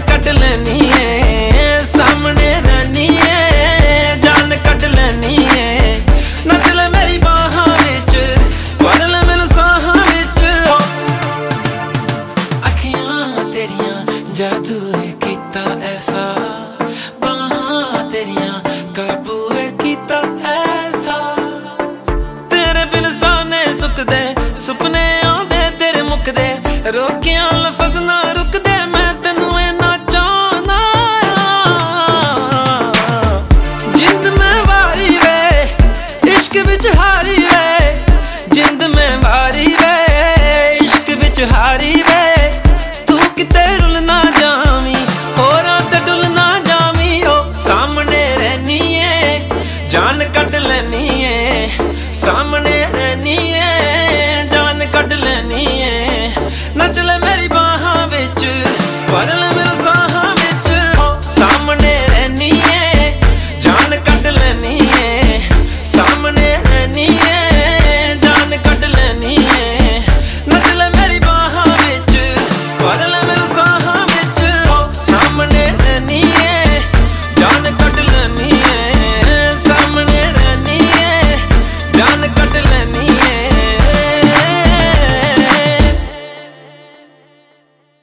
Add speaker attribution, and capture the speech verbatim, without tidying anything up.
Speaker 1: cut लैनी है सामने रहनी है जान कट लैनी है नच ले मेरी बाहां विच भर ले मैनू साहां विच अखियां तेरियां जादू है कीता ऐसा बाहां तेरियां काबू है कीता ऐसा तेरे बिन साने सुकदे सुपने आंदे तेरे मुकदे रोकियां लफज ना